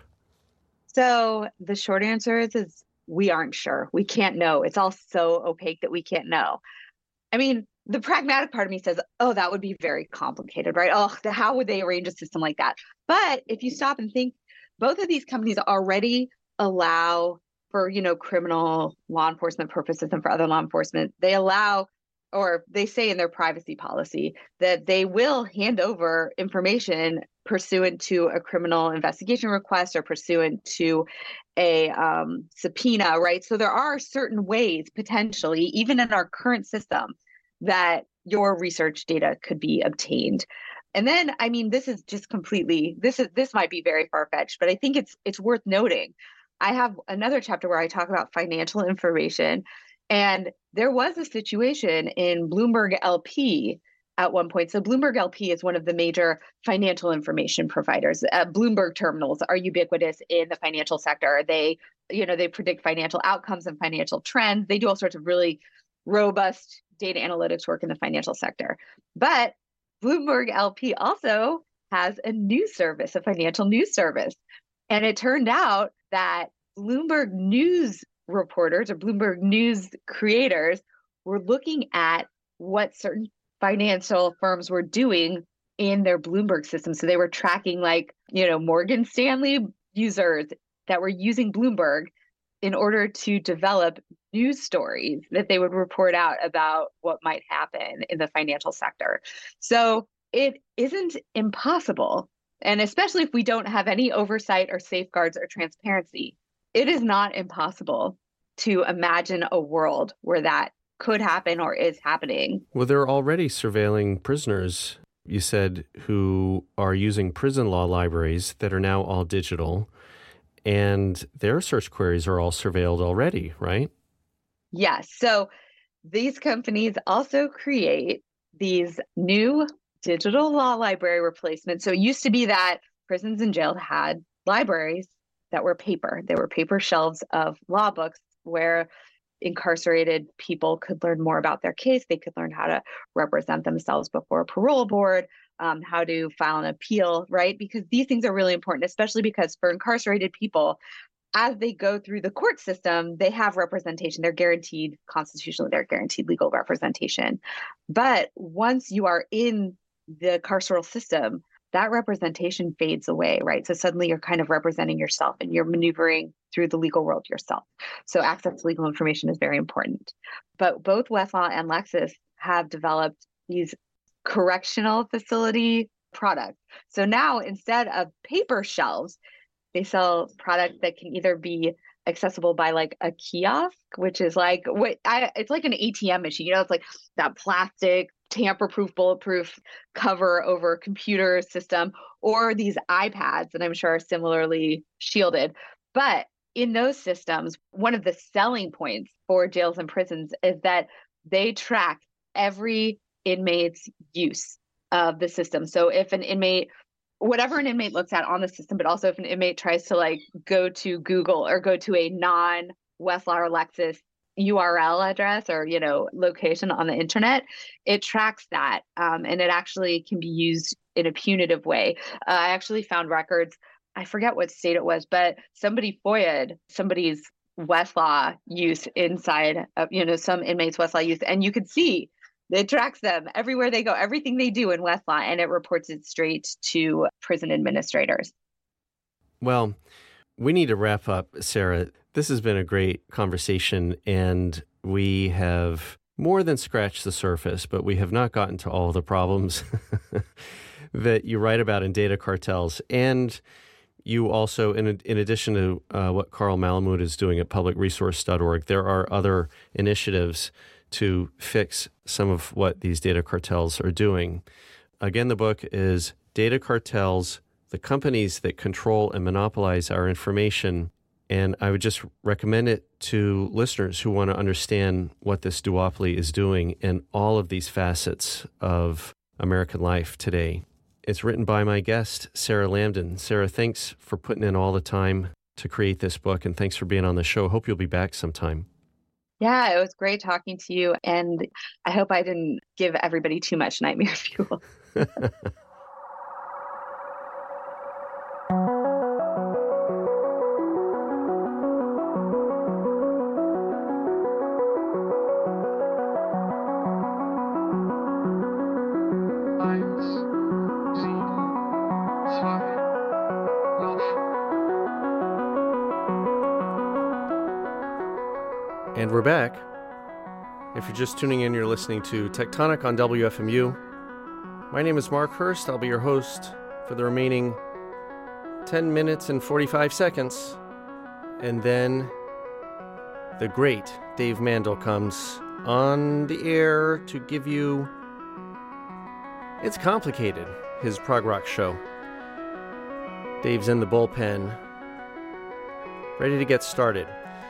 So the short answer is we aren't sure. We can't know. It's all so opaque that we can't know. I mean, the pragmatic part of me says, oh, that would be very complicated, right? Oh, how would they arrange a system like that? But if you stop and think, both of these companies already allow for, criminal law enforcement purposes and for other law enforcement, they allow, or they say in their privacy policy that they will hand over information pursuant to a criminal investigation request or pursuant to a subpoena, right? So there are certain ways potentially, even in our current system, that your research data could be obtained. And then, I mean, this is just completely, this might be very far-fetched, but I think it's worth noting. I have another chapter where I talk about financial information, and there was a situation in Bloomberg LP at one point. So Bloomberg LP is one of the major financial information providers. Bloomberg terminals are ubiquitous in the financial sector. They predict financial outcomes and financial trends. They do all sorts of really robust data analytics work in the financial sector. But Bloomberg LP also has a news service, a financial news service. And it turned out that Bloomberg News reporters or Bloomberg News creators were looking at what certain financial firms were doing in their Bloomberg system. So they were tracking Morgan Stanley users that were using Bloomberg in order to develop news stories that they would report out about what might happen in the financial sector. So it isn't impossible. And especially if we don't have any oversight or safeguards or transparency, it is not impossible to imagine a world where that could happen or is happening. Well, they're already surveilling prisoners, you said, who are using prison law libraries that are now all digital, and their search queries are all surveilled already, right? Yes. So these companies also create these new digital law library replacements. So it used to be that prisons and jails had libraries that were paper. They were paper shelves of law books where incarcerated people could learn more about their case. They could learn how to represent themselves before a parole board, how to file an appeal, right? Because these things are really important, especially because for incarcerated people, as they go through the court system, they have representation. They're guaranteed constitutionally, they're guaranteed legal representation. But once you are in the carceral system, that representation fades away, right? So suddenly you're kind of representing yourself and you're maneuvering through the legal world yourself. So access to legal information is very important. But both Westlaw and Lexis have developed these correctional facility products. So now instead of paper shelves, they sell products that can either be accessible by like a kiosk, which is like it's like an ATM machine. It's like that plastic, tamper-proof, bulletproof cover over a computer system, or these iPads that I'm sure are similarly shielded. But in those systems, one of the selling points for jails and prisons is that they track every inmate's use of the system. So if an inmate, whatever an inmate looks at on the system, but also if an inmate tries to go to Google or go to a non-Westlaw or Lexis URL address or location on the internet, it tracks that, and it actually can be used in a punitive way. I actually found records, I forget what state it was, but somebody FOIA'd somebody's Westlaw use inside of some inmates' Westlaw use, and you could see it tracks them everywhere they go, everything they do in Westlaw, and it reports it straight to prison administrators. Well, we need to wrap up, Sarah. This has been a great conversation, and we have more than scratched the surface, but we have not gotten to all the problems that you write about in data cartels. And you also, in addition to what Carl Malamud is doing at publicresource.org, there are other initiatives to fix some of what these data cartels are doing. Again, the book is Data Cartels, the Companies That Control and Monopolize Our Information. And I would just recommend it to listeners who want to understand what this duopoly is doing in all of these facets of American life today. It's written by my guest, Sarah Lambdin. Sarah, thanks for putting in all the time to create this book, and thanks for being on the show. Hope you'll be back sometime. Yeah, it was great talking to you, and I hope I didn't give everybody too much nightmare fuel. And we're back. If you're just tuning in, you're listening to Tectonic on WFMU. My name is Mark Hurst. I'll be your host for the remaining 10 minutes and 45 seconds. And then the great Dave Mandel comes on the air to give you It's Complicated, his prog rock show. Dave's in the bullpen, ready to get started.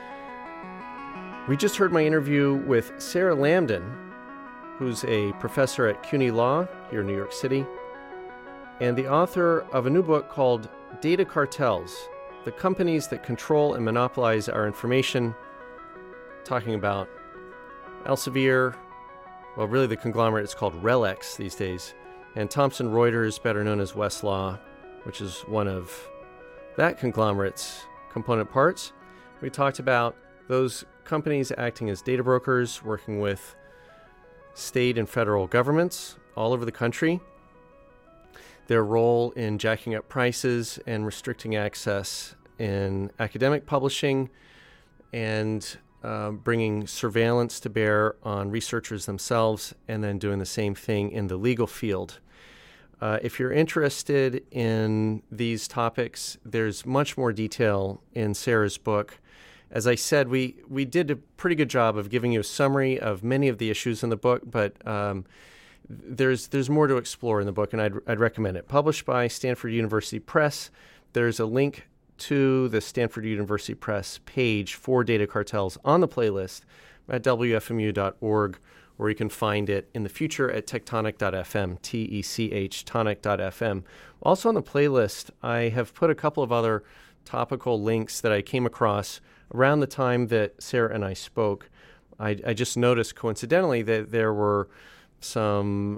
We just heard my interview with Sarah Lambdin, who's a professor at CUNY Law here in New York City, and the author of a new book called Data Cartels, the companies that control and monopolize our information, talking about Elsevier, well, really the conglomerate is called RELX these days, and Thomson Reuters, better known as Westlaw, which is one of that conglomerate's component parts. We talked about those companies acting as data brokers, working with state and federal governments all over the country, their role in jacking up prices and restricting access in academic publishing, and bringing surveillance to bear on researchers themselves, and then doing the same thing in the legal field. If you're interested in these topics, there's much more detail in Sarah's book. As I said, we did a pretty good job of giving you a summary of many of the issues in the book, but there's more to explore in the book, and I'd recommend it. Published by Stanford University Press. There's a link to the Stanford University Press page for Data Cartels on the playlist at wfmu.org, or you can find it in the future at tectonic.fm, T-E-C-H, tonic.fm. Also on the playlist, I have put a couple of other topical links that I came across around the time that Sarah and I spoke. I just noticed coincidentally that there were some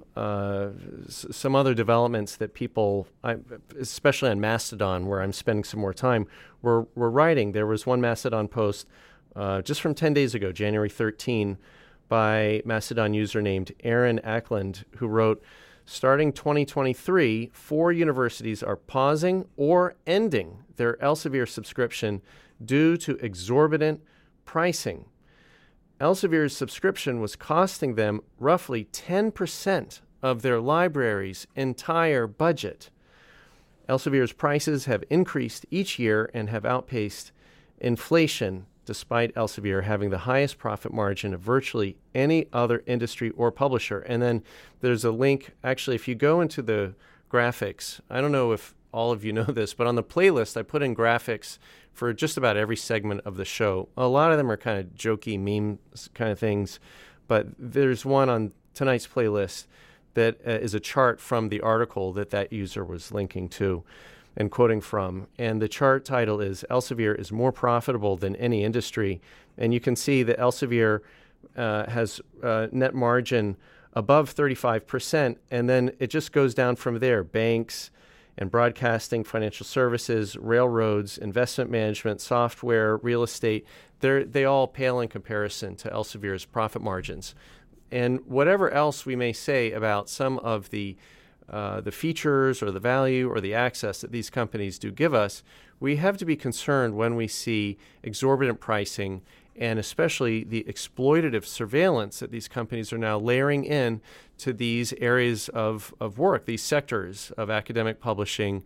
other developments that people, especially on Mastodon, where I'm spending some more time, were writing. There was one Mastodon post just from 10 days ago, January 13, by Mastodon user named Aaron Ackland, who wrote, starting 2023, 4 universities are pausing or ending their Elsevier subscription due to exorbitant pricing. Elsevier's subscription was costing them roughly 10% of their library's entire budget. Elsevier's prices have increased each year and have outpaced inflation, despite Elsevier having the highest profit margin of virtually any other industry or publisher. And then there's a link. Actually, if you go into the graphics, I don't know if all of you know this, but on the playlist, I put in graphics for just about every segment of the show. A lot of them are kind of jokey meme kind of things, but there's one on tonight's playlist that is a chart from the article that user was linking to and quoting from. And the chart title is Elsevier is more profitable than any industry. And you can see that Elsevier has net margin above 35%, and then it just goes down from there. Banks and broadcasting, financial services, railroads, investment management, software, real estate, they all pale in comparison to Elsevier's profit margins. And whatever else we may say about some of the features or the value or the access that these companies do give us, we have to be concerned when we see exorbitant pricing and especially the exploitative surveillance that these companies are now layering in to these areas of work, these sectors of academic publishing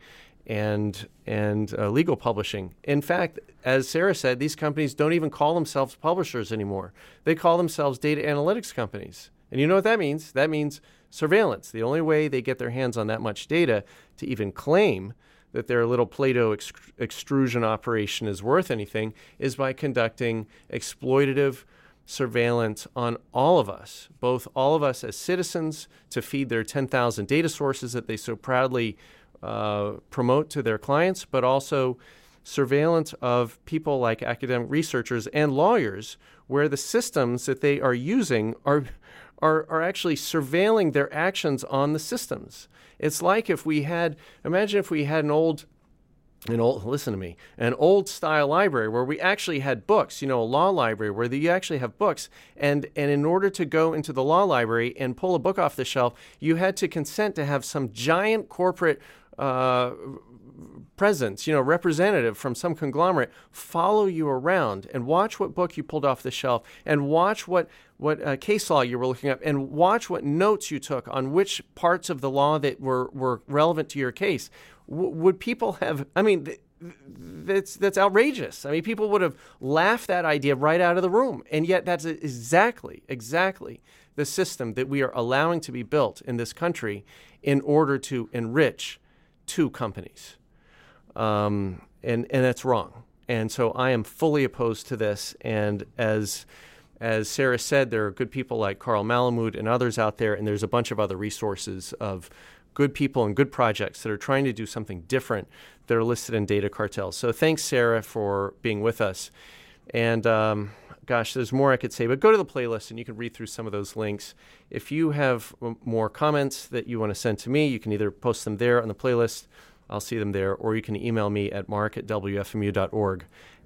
and legal publishing. In fact, as Sarah said, these companies don't even call themselves publishers anymore. They call themselves data analytics companies. And you know what that means? That means surveillance. The only way they get their hands on that much data to even claim that their little Play-Doh extrusion operation is worth anything is by conducting exploitative surveillance on all of us, both all of us as citizens to feed their 10,000 data sources that they so proudly promote to their clients, but also surveillance of people like academic researchers and lawyers, where the systems that they are using are actually surveilling their actions on the systems. It's like imagine if we had an old style library where we actually had books, a law library where you actually have books. And in order to go into the law library and pull a book off the shelf, you had to consent to have some giant corporate presence, representative from some conglomerate follow you around and watch what book you pulled off the shelf and watch what case law you were looking up and watch what notes you took on which parts of the law that were relevant to your case. Would people have, that's outrageous. People would have laughed that idea right out of the room. And yet that's exactly the system that we are allowing to be built in this country in order to enrich two companies. And that's wrong. And so I am fully opposed to this. And as Sarah said, there are good people like Carl Malamud and others out there, and there's a bunch of other resources of good people and good projects that are trying to do something different that are listed in Data Cartels. So thanks, Sarah, for being with us. And there's more I could say, but go to the playlist and you can read through some of those links. If you have more comments that you want to send to me, you can either post them there on the playlist, I'll see them there, or you can email me at mark@wfmu.org,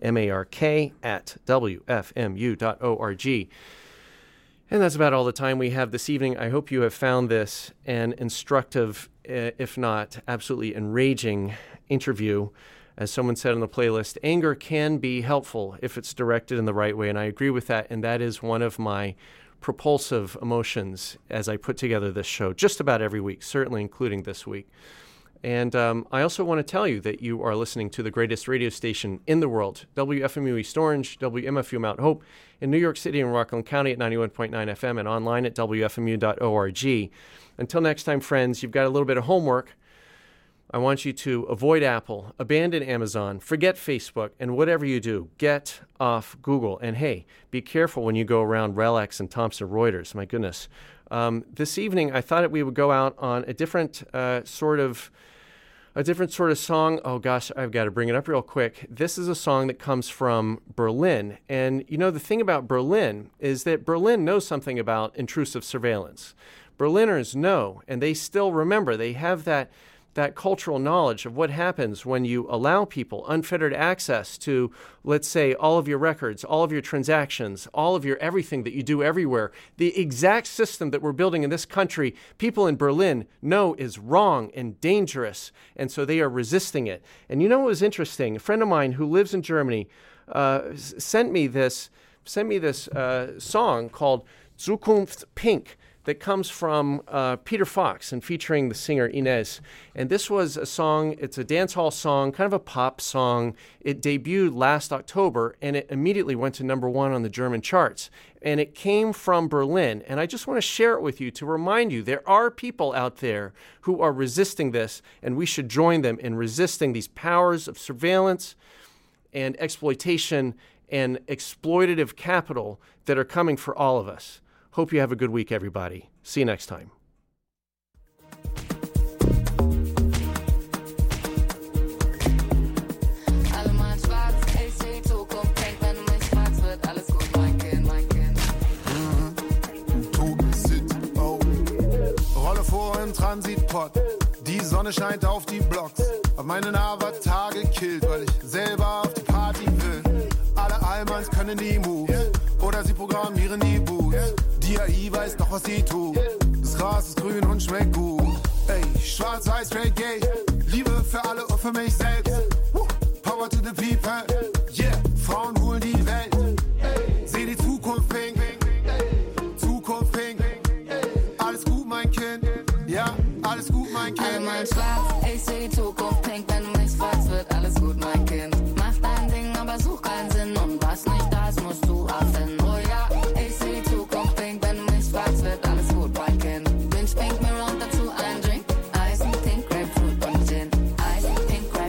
mark@wfmu.org. And that's about all the time we have this evening. I hope you have found this an instructive, if not absolutely enraging interview. As someone said on the playlist, anger can be helpful if it's directed in the right way, and I agree with that, and that is one of my propulsive emotions as I put together this show, just about every week, certainly including this week. And I also want to tell you that you are listening to the greatest radio station in the world, WFMU East Orange, WMFU Mount Hope, in New York City and Rockland County at 91.9 FM and online at WFMU.org. Until next time, friends, you've got a little bit of homework. I want you to avoid Apple, abandon Amazon, forget Facebook, and whatever you do, get off Google. And hey, be careful when you go around RELX and Thomson Reuters. My goodness. This evening, I thought we would go out on a different sort of song. Oh gosh, I've got to bring it up real quick. This is a song that comes from Berlin. And the thing about Berlin is that Berlin knows something about intrusive surveillance. Berliners know, and they still remember. They have that cultural knowledge of what happens when you allow people unfettered access to, let's say, all of your records, all of your transactions, all of your everything that you do everywhere. The exact system that we're building in this country, people in Berlin know is wrong and dangerous, and so they are resisting it. And what was interesting? A friend of mine who lives in Germany sent me this song called Zukunft Pink, that comes from Peter Fox and featuring the singer Inez. And this was a song, it's a dance hall song, kind of a pop song. It debuted last October, and it immediately went to #1 on the German charts. And it came from Berlin. And I just want to share it with you to remind you there are people out there who are resisting this, and we should join them in resisting these powers of surveillance and exploitation and exploitative capital that are coming for all of us. Hope you have a good week, everybody. See you next time. Rolle vor im Transitpot. Die Sonne scheint auf die Blocks. Hab meinen Avatar gekillt, weil ich selber auf die Party will. Alle Allmanns können die Moves. Oder sie programmieren die Boots. Die AI weiß doch, was sie tut. Das Gras ist grün und schmeckt gut. Ey, schwarz-weiß, straight gay. Liebe für alle und für mich selbst. Power to the people. Yeah, Frauen holen die Welt. Seh die Zukunft pink. Zukunft pink. Alles gut, mein Kind. Ja, alles gut, mein Kind. Einmal schwarz, ich seh die Zukunft pink. Wenn du mich fragst, wird alles gut, mein Kind. Mach dein Ding, aber such keinen Sinn. Und was nicht da ist, musst du erfinden. Oh ja, ich seh die Zukunft pink. Wenn du mich fragst, wird alles gut, mein Kind. Binge Pink Mirror und dazu ein Drink. Eis, Pink, Grapefruit und Gin. Eis, Pink, Grapefruit.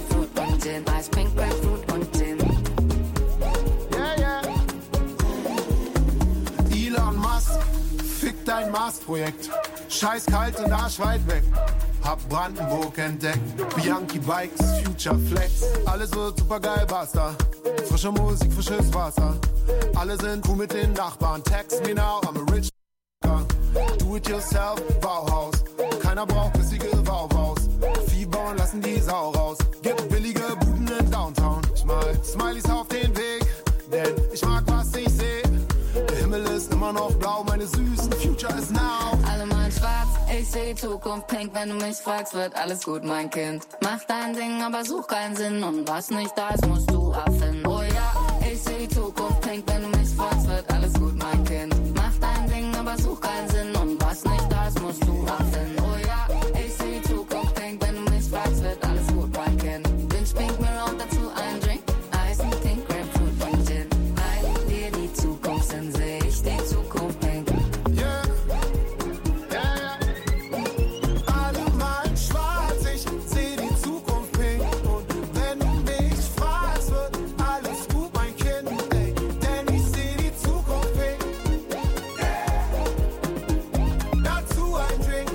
Mars-Projekt. Scheiß kalt und arschweit weg. Hab Brandenburg entdeckt. Bianchi Bikes, Future Flex. Alles wird super geil, basta. Frische Musik, frisches Wasser. Alle sind cool mit den Nachbarn. Text me now, I'm a rich do it yourself, Bauhaus. Keiner braucht bissige Bauhaus. Vieh bauen, lassen die Sau raus. Gibt billige Buden in Downtown. Ich mal Smileys auf den Weg, denn ich mag, was ich seh. Der Himmel ist immer noch blau, meine süßen Future is now. Alle malen schwarz, ich seh die Zukunft pink. Wenn du mich fragst, wird alles gut, mein Kind. Mach dein Ding, aber such keinen Sinn. Und was nicht da ist, musst du erfinden. Oh ja, ich seh die Zukunft pink. Wenn du mich fragst, wird alles gut, mein Kind. Mach dein Ding, aber such keinen Sinn. Und was nicht da ist, musst du erfinden. Oh ja, ich seh die Zukunft pink. Wenn du mich fragst, wird alles gut, mein Kind. Wünsch Pink Mirror und dazu ein Drink. Eis und Pink, Grapefruit und Gin. Weil wir die Zukunft sind, seh ich die Zukunft pink. Yeah, yeah, yeah. Alle malen schwarz, ich seh die Zukunft pink. Und wenn du mich fragst, wird alles gut, mein Kind. Ey, denn ich seh die Zukunft pink. Yeah. Dazu ein Drink.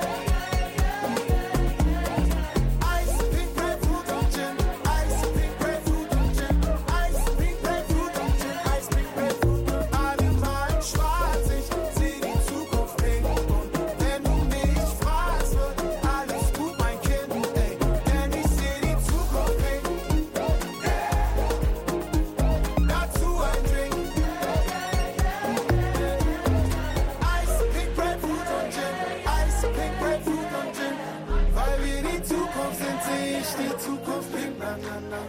Eis, Pink, Grapefruit und Gin. Eis, Pink, Grapefruit und Gin. Eis, Pink, Grapefruit und Gin. Eis, Pink, Grapefruit. Alle malen schwarz, ich seh die Zukunft pink. Und wenn du mich fragst, wird alles gut, mein Kind. Ey, denn ich seh die Zukunft pink. Dazu ein Drink. Eis, Pink, Grapefruit und Gin. Eis, Pink, Grapefruit und Gin. Weil wir die Zukunft sind, seh ich die Zukunft pink. Na, na, na.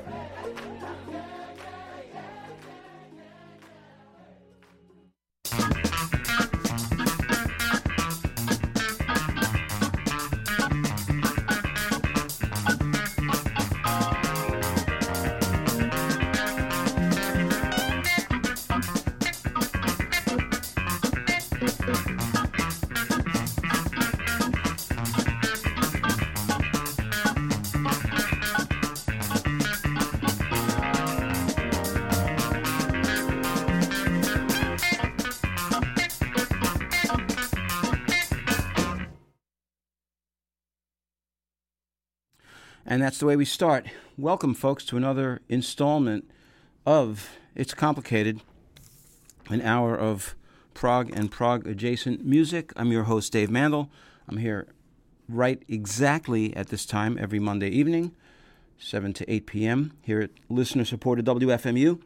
And that's the way we start. Welcome, folks, to another installment of It's Complicated, an hour of prog and prog-adjacent music. I'm your host, Dave Mandel. I'm here right exactly at this time every Monday evening, 7 to 8 p.m., here at listener-supported WFMU.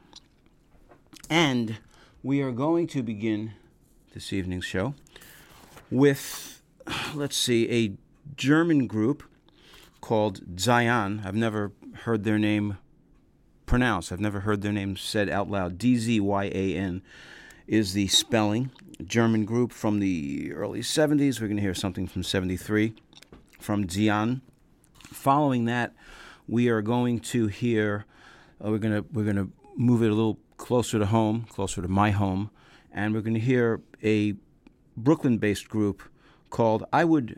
And we are going to begin this evening's show with, let's see, a German group called Zion. I've never heard their name pronounced. I've never heard their name said out loud. D-Z-Y-A-N is the spelling. German group from the early 70s. We're going to hear something from 73 from Zion. Following that, we are going to hear, we're going to move it a little closer to home, closer to my home, and we're going to hear a Brooklyn-based group called, I would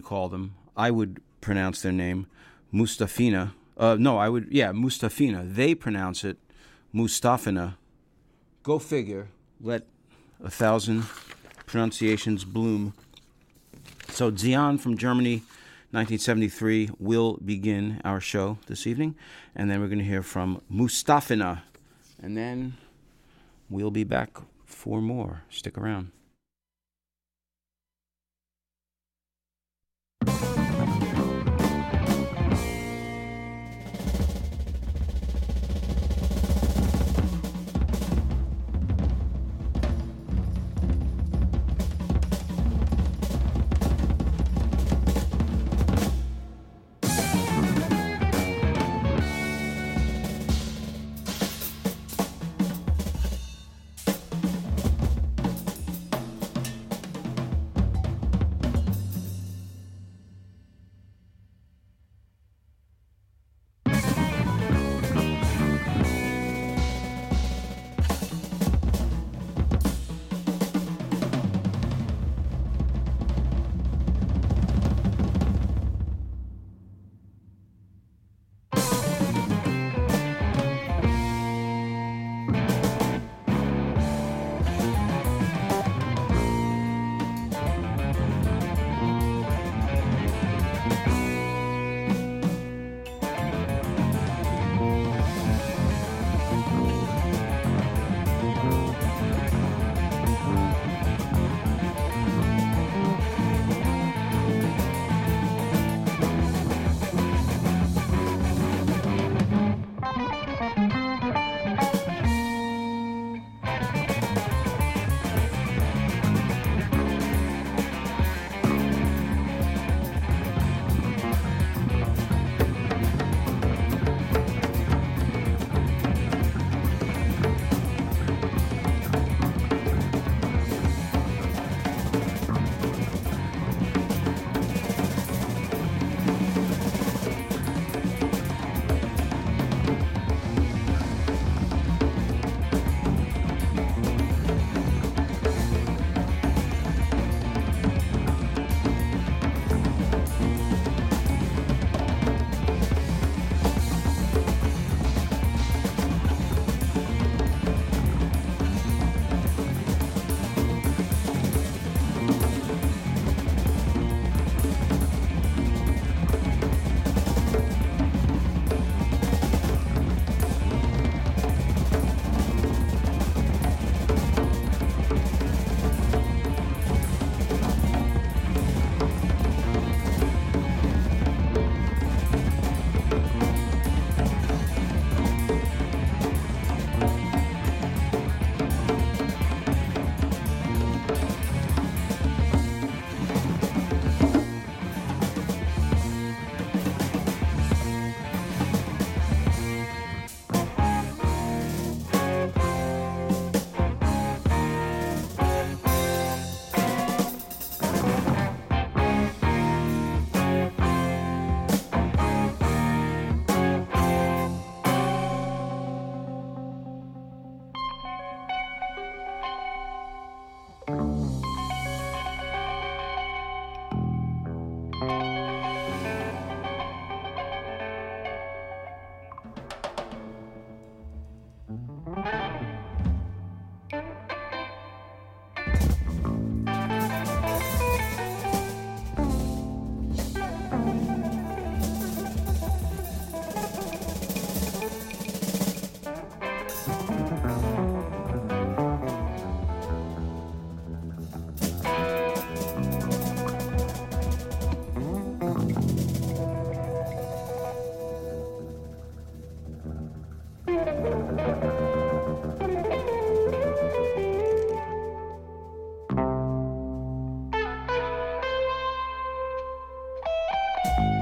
pronounce their name Mustafina. Mustafina. They pronounce it Mustafina. Go figure. Let 1,000 pronunciations bloom. So Zion from Germany, 1973, will begin our show this evening. And then we're going to hear from Mustafina. And then we'll be back for more. Stick around. Bye.